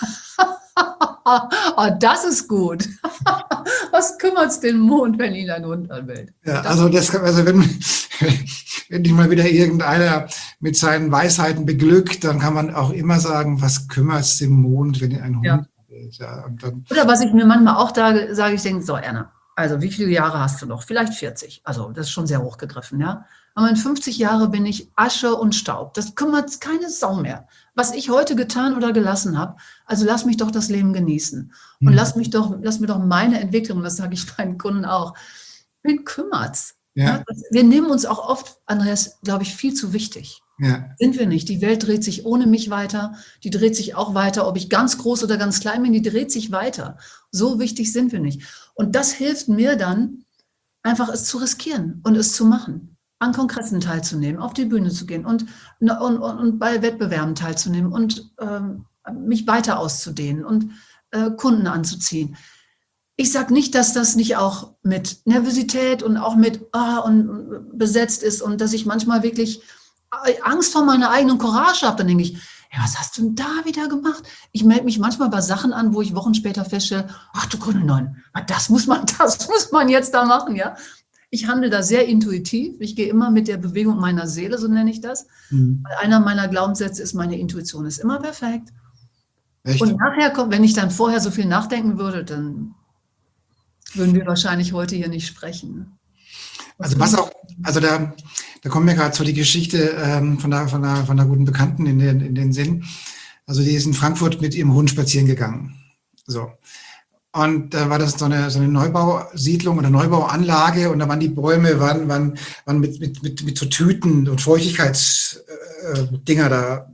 Oh, das ist gut. Was kümmert es den Mond, wenn ihn ein Hund anbellt? ja, also, das, also wenn, wenn dich mal wieder irgendeiner mit seinen Weisheiten beglückt, dann kann man auch immer sagen, was kümmert's den Mond, wenn ihn ein Hund Ja. anbellt? Ja, und dann, Oder was ich mir manchmal auch da sage, ich denke, so Erna, also wie viele Jahre hast du noch? Vielleicht vierzig. Also das ist schon sehr hochgegriffen, ja. Aber in fünfzig Jahren bin ich Asche und Staub. Das kümmert keine Sau mehr. Was ich heute getan oder gelassen habe, also lass mich doch das Leben genießen. Und Hm. lass mich doch, lass mir doch meine Entwicklung, das sage ich meinen Kunden auch. Wen kümmert's? ja, Ja, das- wir nehmen uns auch oft, Andreas, glaube ich, viel zu wichtig. ja, Sind wir nicht. Die Welt dreht sich ohne mich weiter. Die dreht sich auch weiter, ob ich ganz groß oder ganz klein bin, die dreht sich weiter. So wichtig sind wir nicht. Und das hilft mir dann, einfach es zu riskieren und es zu machen. An Kongressen teilzunehmen, auf die Bühne zu gehen und, und, und, und bei Wettbewerben teilzunehmen und ähm, mich weiter auszudehnen und äh, Kunden anzuziehen. Ich sage nicht, dass das nicht auch mit Nervosität und auch mit ah, und besetzt ist und dass ich manchmal wirklich Angst vor meiner eigenen Courage habe. Dann denke ich, ja, was hast du denn da wieder gemacht? Ich melde mich manchmal bei Sachen an, wo ich Wochen später feststelle, ach du Kunde neun, das muss man, das muss man jetzt da machen, ja. Ich handle da sehr intuitiv. Ich gehe immer mit der Bewegung meiner Seele, so nenne ich das. hm. Weil einer meiner Glaubenssätze ist, meine Intuition ist immer perfekt. Echt? Und nachher kommt, wenn ich dann vorher so viel nachdenken würde, dann würden wir wahrscheinlich heute hier nicht sprechen. Also was auch, also da, da kommt mir gerade so die Geschichte ähm, von, der, von, der, von der guten Bekannten in den, in den Sinn. Also die ist in Frankfurt mit ihrem Hund spazieren gegangen. So. Und da war das so eine, so eine Neubausiedlung oder Neubauanlage und da waren die Bäume waren, waren, waren mit, mit, mit, mit so Tüten und Feuchtigkeitsdinger äh, da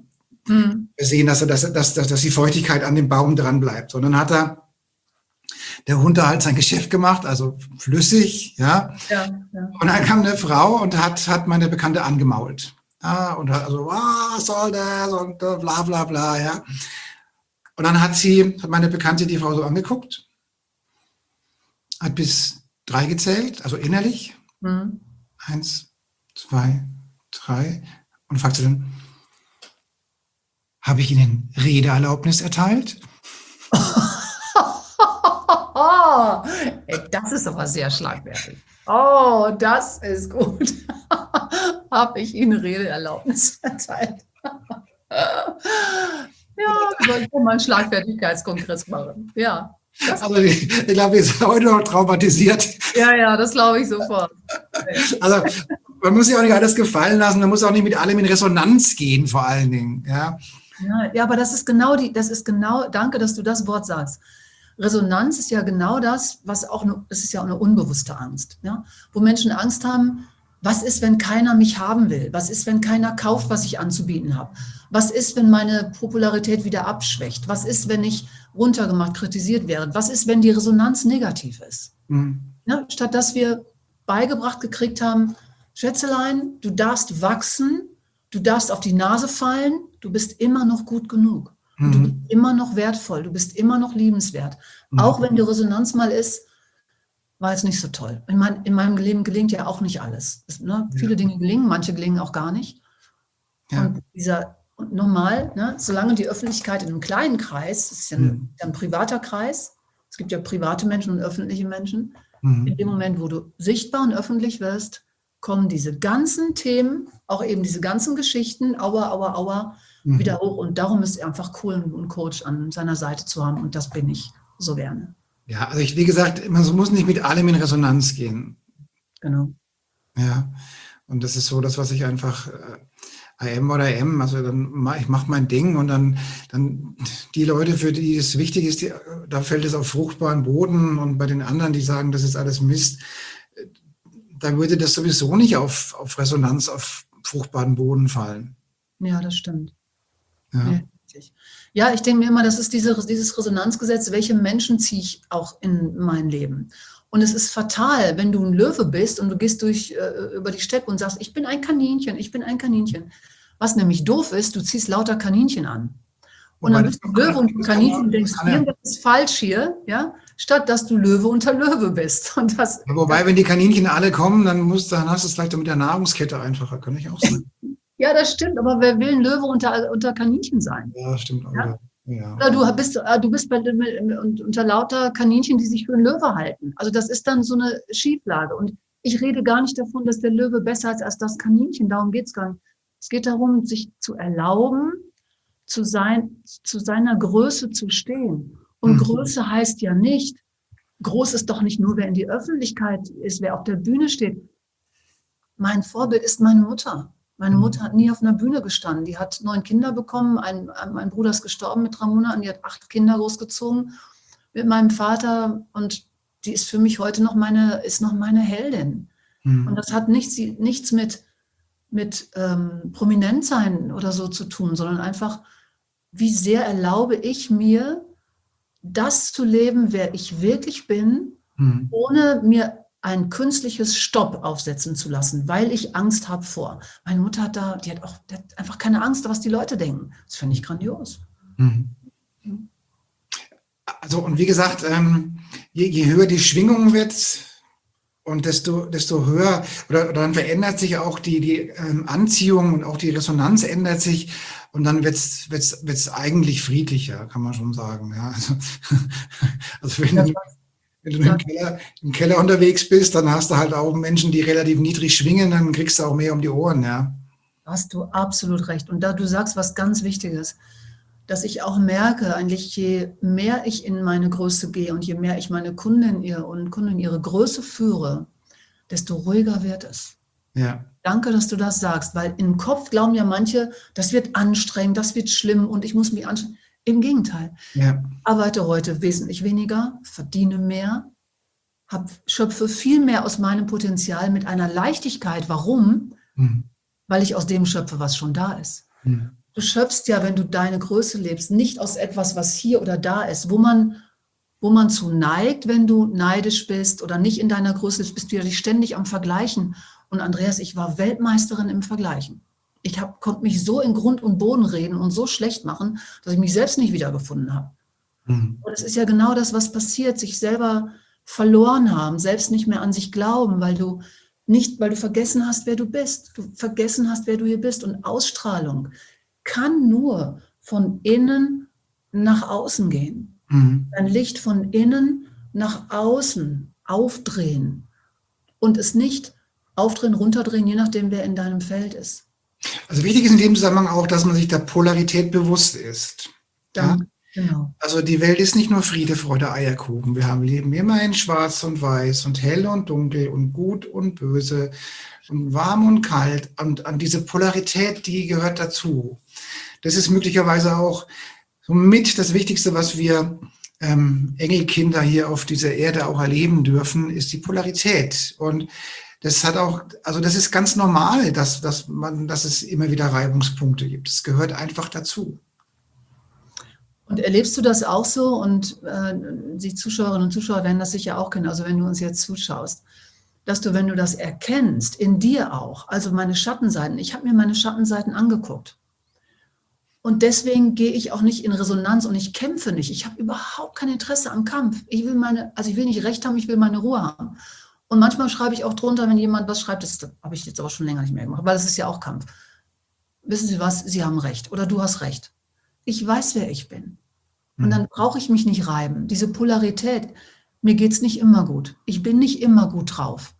Mhm. Wir sehen, dass, er, dass, dass, dass die Feuchtigkeit an dem Baum dran bleibt. Und dann hat er der Hund da halt sein Geschäft gemacht, also flüssig, ja. Ja, ja. Und dann kam eine Frau und hat, hat meine Bekannte angemault. Ja, und hat also, was soll das? Und bla bla bla, ja. Und dann hat sie, hat meine Bekannte die Frau so angeguckt, hat bis drei gezählt, also innerlich. Mhm. Eins, zwei, drei. Und fragte dann, habe ich Ihnen Redeerlaubnis erteilt? Oh, das ist aber sehr schlagfertig. Oh, das ist gut. Habe ich Ihnen Redeerlaubnis erteilt? Ja, soll ich mal einen Schlagfertigkeitskongress machen? Ja. Also ich, ich glaube, die ist heute noch traumatisiert. Ja, ja, das glaube ich sofort. Also man muss sich auch nicht alles gefallen lassen, man muss auch nicht mit allem in Resonanz gehen, vor allen Dingen. Ja, ja, ja, aber das ist genau die, das ist genau, danke, dass du das Wort sagst. Resonanz ist ja genau das, was auch eine, es ist ja auch eine unbewusste Angst, ja? Wo Menschen Angst haben, was ist, wenn keiner mich haben will? Was ist, wenn keiner kauft, was ich anzubieten habe? Was ist, wenn meine Popularität wieder abschwächt? Was ist, wenn ich runtergemacht, kritisiert werde? Was ist, wenn die Resonanz negativ ist? mhm. Ja, statt dass wir beigebracht gekriegt haben, Schätzelein, du darfst wachsen, du darfst auf die Nase fallen, du bist immer noch gut genug. Und du bist immer noch wertvoll, du bist immer noch liebenswert. Mhm. Auch wenn die Resonanz mal ist, war jetzt nicht so toll. Ich meine, in meinem Leben gelingt ja auch nicht alles. Es, ne, Ja. Viele Dinge gelingen, manche gelingen auch gar nicht. Ja. Und dieser, und nochmal, ne, solange die Öffentlichkeit in einem kleinen Kreis, das ist ja ein, Mhm. ein privater Kreis, es gibt ja private Menschen und öffentliche Menschen, Mhm. in dem Moment, wo du sichtbar und öffentlich wirst, kommen diese ganzen Themen, auch eben diese ganzen Geschichten, aua, aua, aua, Mhm. wieder hoch. Und darum ist es einfach cool, einen Coach an seiner Seite zu haben. Und das bin ich so gerne. Ja, also ich, wie gesagt, man muss nicht mit allem in Resonanz gehen. Genau. Ja, und das ist so das, was ich einfach äh, I am oder I am, also dann mach, ich mache mein Ding und dann, dann die Leute, für die es wichtig ist, die, da fällt es auf fruchtbaren Boden, und bei den anderen, die sagen, das ist alles Mist, da würde das sowieso nicht auf, auf Resonanz, auf fruchtbaren Boden fallen. Ja, das stimmt. Ja, Ja, richtig. Ja, ich denke mir immer, das ist diese, dieses Resonanzgesetz, welche Menschen ziehe ich auch in mein Leben? Und es ist fatal, wenn du ein Löwe bist und du gehst durch, äh, über die Steppe und sagst, ich bin ein Kaninchen, ich bin ein Kaninchen. Was nämlich doof ist, du ziehst lauter Kaninchen an. Und Wobei dann das bist du Löwe und das kann ja- Kaninchen und denkst, das kann ja- irgendwas ist falsch hier, ja, statt dass du Löwe unter Löwe bist. Und das, Ja, wobei, wenn die Kaninchen alle kommen, dann, musst, dann hast du es vielleicht mit der Nahrungskette einfacher, kann ich auch sagen. ja, das stimmt, aber wer will ein Löwe unter, unter Kaninchen sein? Ja, stimmt auch Ja? wieder. Ja. Oder du bist, äh, du bist bei, unter lauter Kaninchen, die sich für einen Löwe halten. Also das ist dann so eine Schieflage. Und ich rede gar nicht davon, dass der Löwe besser ist als das Kaninchen. Darum geht es gar nicht. Es geht darum, sich zu erlauben, zu, sein, zu seiner Größe zu stehen. Und Mhm. Größe heißt ja nicht, groß ist doch nicht nur, wer in die Öffentlichkeit ist, wer auf der Bühne steht. Mein Vorbild ist meine Mutter. Meine Mutter hat nie auf einer Bühne gestanden. Die hat neun Kinder bekommen. Ein, mein Bruder ist gestorben mit drei Monaten. Die hat acht Kinder großgezogen mit meinem Vater. Und die ist für mich heute noch meine, ist noch meine Heldin. Mhm. Und das hat nichts, nichts mit, mit ähm, Prominentsein oder so zu tun, sondern einfach, wie sehr erlaube ich mir, das zu leben, wer ich wirklich bin, Mhm. ohne mir ein künstliches Stopp aufsetzen zu lassen, weil ich Angst habe vor. Meine Mutter hat da, die hat auch die hat einfach keine Angst, was die Leute denken. Das finde ich grandios. Mhm. Also, und wie gesagt, ähm, je, je höher die Schwingung wird, und desto, desto höher, oder, oder dann verändert sich auch die, die ähm, Anziehung, und auch die Resonanz ändert sich, und dann wird es wird's, wird's eigentlich friedlicher, kann man schon sagen. Ja, also, also wenn, Ja, du, wenn du im, Keller, im Keller unterwegs bist, dann hast du halt auch Menschen, die relativ niedrig schwingen, dann kriegst du auch mehr um die Ohren. Ja. hast du absolut recht. Und da du sagst was ganz Wichtiges, dass ich auch merke, eigentlich je mehr ich in meine Größe gehe und je mehr ich meine Kunden ihr und Kunden ihre Größe führe, desto ruhiger wird es. Ja. Danke, dass du das sagst, weil im Kopf glauben ja manche, das wird anstrengend, das wird schlimm und ich muss mich anstrengen. Im Gegenteil. Ja. Arbeite heute wesentlich weniger, verdiene mehr, hab, schöpfe viel mehr aus meinem Potenzial mit einer Leichtigkeit. Warum? Mhm. Weil ich aus dem schöpfe, was schon da ist. Mhm. du schöpfst ja, wenn du deine Größe lebst, nicht aus etwas, was hier oder da ist, wo man, wo man zu neigt, wenn du neidisch bist oder nicht in deiner Größe bist, bist du ja dich ständig am Vergleichen. Und Andreas, ich war Weltmeisterin im Vergleichen. Ich hab, konnte mich so in Grund und Boden reden und so schlecht machen, dass ich mich selbst nicht wiedergefunden habe. Mhm. Und das ist ja genau das, was passiert, sich selber verloren haben, selbst nicht mehr an sich glauben, weil du nicht, weil du vergessen hast, wer du bist. Du vergessen hast, wer du hier bist. Und Ausstrahlung kann nur von innen nach außen gehen. Mhm. Ein Licht von innen nach außen aufdrehen und es nicht aufdrehen, runterdrehen, je nachdem, wer in deinem Feld ist. Also wichtig ist in dem Zusammenhang auch, dass man sich der Polarität bewusst ist. Ja? Dann, genau. Also die Welt ist nicht nur Friede, Freude, Eierkuchen. Wir haben Leben immer in Schwarz und Weiß und hell und dunkel und gut und böse und warm und kalt. Und an diese Polarität, die gehört dazu. Das ist möglicherweise auch somit das Wichtigste, was wir ähm, Engelkinder hier auf dieser Erde auch erleben dürfen, ist die Polarität. Und das hat auch, also das ist ganz normal, dass, dass, man, dass es immer wieder Reibungspunkte gibt. Es gehört einfach dazu. Und erlebst du das auch so? Und äh, die Zuschauerinnen und Zuschauer werden das sicher auch kennen, also wenn du uns jetzt zuschaust, dass du, wenn du das erkennst, in dir auch, also meine Schattenseiten, ich habe mir meine Schattenseiten angeguckt. Und deswegen gehe ich auch nicht in Resonanz und ich kämpfe nicht. Ich habe überhaupt kein Interesse am Kampf. Ich will meine, also ich will nicht Recht haben, ich will meine Ruhe haben. Und manchmal schreibe ich auch drunter, wenn jemand was schreibt, das habe ich jetzt aber schon länger nicht mehr gemacht, weil das ist ja auch Kampf. Wissen Sie was, Sie haben Recht oder du hast Recht. Ich weiß, wer ich bin. Und dann brauche ich mich nicht reiben. Diese Polarität, mir geht es nicht immer gut. Ich bin nicht immer gut drauf.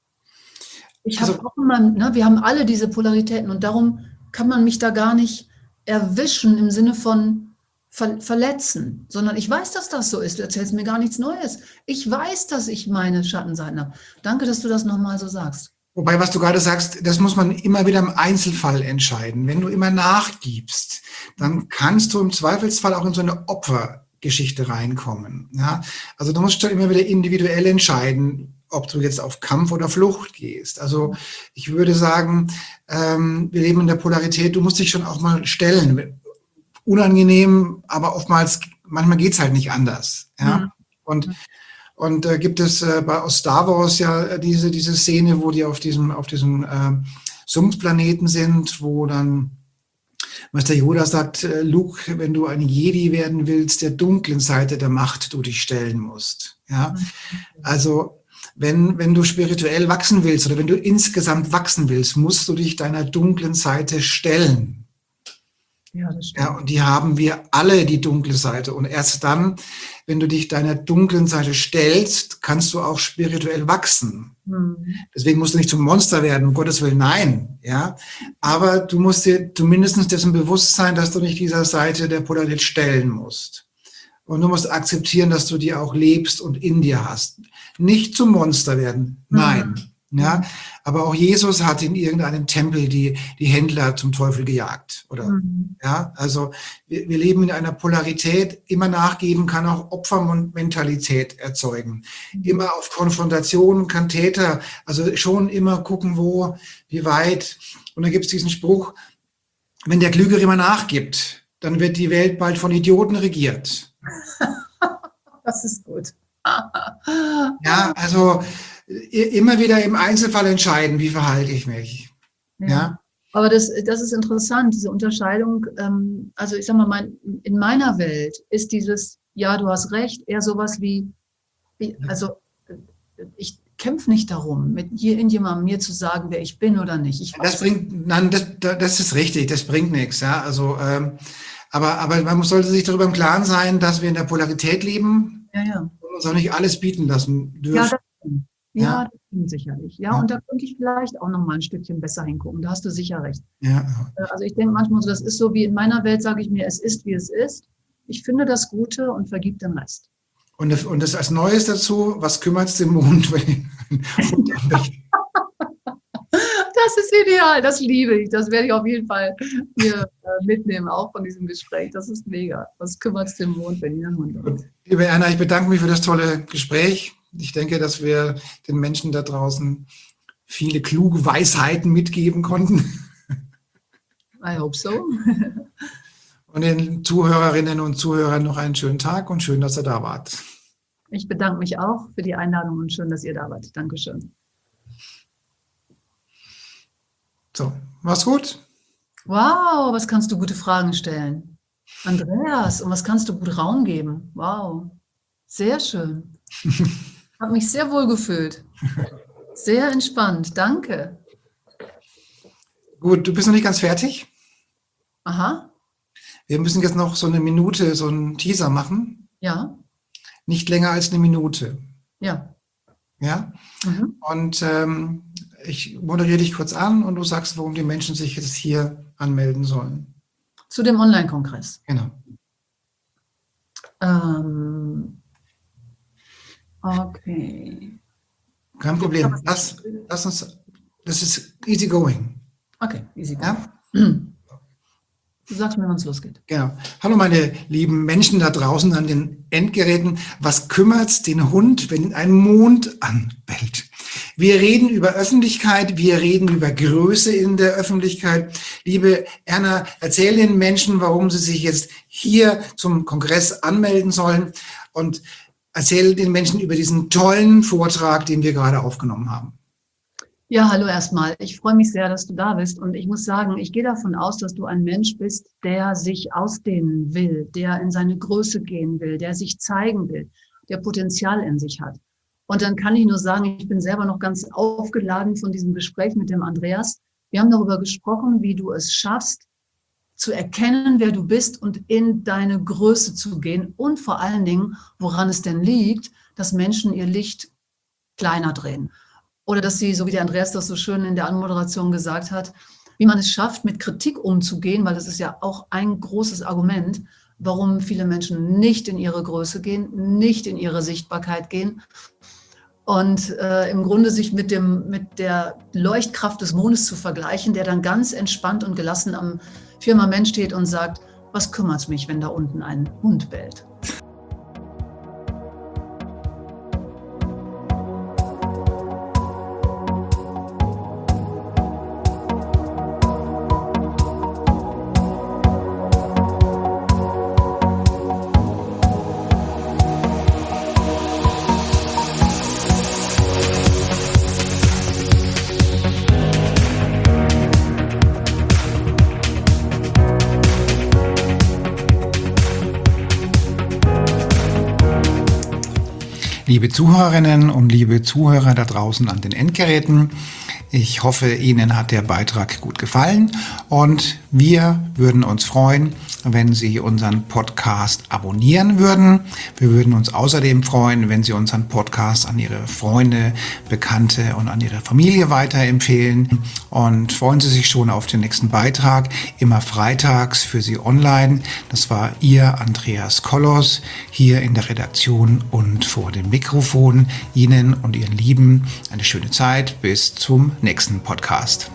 Ich habe Also, auch immer, ne, wir haben alle diese Polaritäten und darum kann man mich da gar nicht erwischen im Sinne von ver verletzen, sondern ich weiß, dass das so ist. Du erzählst mir gar nichts Neues. Ich weiß, dass ich meine Schattenseiten habe. Danke, dass du das nochmal so sagst. wobei, was du gerade sagst, das muss man immer wieder im Einzelfall entscheiden. Wenn du immer nachgibst, dann kannst du im Zweifelsfall auch in so eine Opfergeschichte reinkommen. Ja? Also du musst schon immer wieder individuell entscheiden, ob du jetzt auf Kampf oder Flucht gehst. Also ich würde sagen, ähm, wir leben in der Polarität, du musst dich schon auch mal stellen. Unangenehm, aber oftmals, manchmal geht es halt nicht anders. Ja? Mhm. Und Und äh, gibt es äh, bei aus Star Wars ja diese, diese Szene, wo die auf diesem, auf diesem äh, Sumpfplaneten sind, wo dann Meister Yoda sagt, äh, Luke, wenn du ein Jedi werden willst, der dunklen Seite der Macht du dich stellen musst. Ja? Also wenn, wenn du spirituell wachsen willst oder wenn du insgesamt wachsen willst, musst du dich deiner dunklen Seite stellen. Ja, das stimmt. Ja, und die haben wir alle, die dunkle Seite. Und erst dann, wenn du dich deiner dunklen Seite stellst, kannst du auch spirituell wachsen. Mhm. Deswegen musst du nicht zum Monster werden, um Gottes Willen, nein. Ja? Aber du musst dir zumindest dessen bewusst sein, dass du nicht dieser Seite der Polarität stellen musst. Und du musst akzeptieren, dass du die auch lebst und in dir hast. Nicht zum Monster werden, nein. Mhm. Ja? Aber auch Jesus hat in irgendeinem Tempel die, die Händler zum Teufel gejagt. Oder, Mhm. ja? Also wir, wir leben in einer Polarität. Immer nachgeben kann auch Opfermentalität erzeugen. Immer auf Konfrontation kann Täter, also schon immer gucken, wo, wie weit. Und dann gibt es diesen Spruch, wenn der Klügere immer nachgibt, dann wird die Welt bald von Idioten regiert. Das ist gut. Ja, also immer wieder im Einzelfall entscheiden, wie verhalte ich mich. Ja. Ja. Aber das, das ist interessant, diese Unterscheidung. Ähm, also ich sag mal, mein, in meiner Welt ist dieses, ja, du hast recht, eher sowas wie, wie also ich kämpfe nicht darum, mit hier in jemandem mir zu sagen, wer ich bin oder nicht. Ich Das bringt, nein, das, das ist richtig, das bringt nichts. Ja, also, ähm, aber, aber man sollte sich darüber im Klaren sein, dass wir in der Polarität leben ja, ja. und uns auch nicht alles bieten lassen dürfen. Ja, das stimmt. Ja, Ja. das stimmt sicherlich. Ja, Ja. und da könnte ich vielleicht auch noch mal ein Stückchen besser hingucken. Da hast du sicher recht. Ja. Äh, Also ich denke manchmal so, das ist so wie in meiner Welt, sage ich mir, es ist, wie es ist. Ich finde das Gute und vergib den Rest. Und das, und das als Neues dazu, was kümmert es den Mond? Wenn, Das ist ideal, das liebe ich. Das werde ich auf jeden Fall hier äh, mitnehmen, auch von diesem Gespräch. Das ist mega. Was kümmert es den Mond, wenn ihr einen Hund habt? Liebe Erna, ich bedanke mich für das tolle Gespräch. Ich denke, dass wir den Menschen da draußen viele kluge Weisheiten mitgeben konnten. I hope so. Und den Zuhörerinnen und Zuhörern noch einen schönen Tag und schön, dass ihr da wart. Ich bedanke mich auch für die Einladung und schön, dass ihr da wart. Dankeschön. So, mach's gut. Wow, was kannst du gute Fragen stellen? Andreas, und was kannst du gut Raum geben? Wow, sehr schön. Habe mich sehr wohl gefühlt. Sehr entspannt, danke. Gut, du bist noch nicht ganz fertig. Aha. Wir müssen jetzt noch so eine Minute, so einen Teaser machen. Ja. Nicht länger als eine Minute. Ja. Ja? Mhm. Und ähm, ich moderiere dich kurz an und du sagst, warum die Menschen sich jetzt hier anmelden sollen. Zu dem Online-Kongress. Genau. Ähm, okay. Kein Problem. Lass, lass uns, das ist easy going. Okay, easy. Ja? Du sagst mir, wann es losgeht. Genau. Hallo meine lieben Menschen da draußen an den Endgeräten. Was kümmert's den Hund, wenn ein Mond anbellt? Wir reden über Öffentlichkeit, wir reden über Größe in der Öffentlichkeit. Liebe Erna, erzähl den Menschen, warum sie sich jetzt hier zum Kongress anmelden sollen und erzähl den Menschen über diesen tollen Vortrag, den wir gerade aufgenommen haben. Ja, hallo erstmal. Ich freue mich sehr, dass du da bist. Und ich muss sagen, ich gehe davon aus, dass du ein Mensch bist, der sich ausdehnen will, der in seine Größe gehen will, der sich zeigen will, der Potenzial in sich hat. Und dann kann ich nur sagen, ich bin selber noch ganz aufgeladen von diesem Gespräch mit dem Andreas. Wir haben darüber gesprochen, wie du es schaffst, zu erkennen, wer du bist und in deine Größe zu gehen. Und vor allen Dingen, woran es denn liegt, dass Menschen ihr Licht kleiner drehen. Oder dass sie, so wie der Andreas das so schön in der Anmoderation gesagt hat, wie man es schafft, mit Kritik umzugehen, weil das ist ja auch ein großes Argument, warum viele Menschen nicht in ihre Größe gehen, nicht in ihre Sichtbarkeit gehen und äh, im Grunde sich mit, dem, mit der Leuchtkraft des Mondes zu vergleichen, der dann ganz entspannt und gelassen am Firmament steht und sagt, was kümmert es mich, wenn da unten ein Hund bellt? Liebe Zuhörerinnen und liebe Zuhörer da draußen an den Endgeräten, ich hoffe, Ihnen hat der Beitrag gut gefallen und wir würden uns freuen, wenn Sie unseren Podcast abonnieren würden. Wir würden uns außerdem freuen, wenn Sie unseren Podcast an Ihre Freunde, Bekannte und an Ihre Familie weiterempfehlen und freuen Sie sich schon auf den nächsten Beitrag, immer freitags für Sie online. Das war Ihr Andreas Kollos hier in der Redaktion und vor dem Mikrofon. Ihnen und Ihren Lieben eine schöne Zeit. Bis zum nächsten Podcast.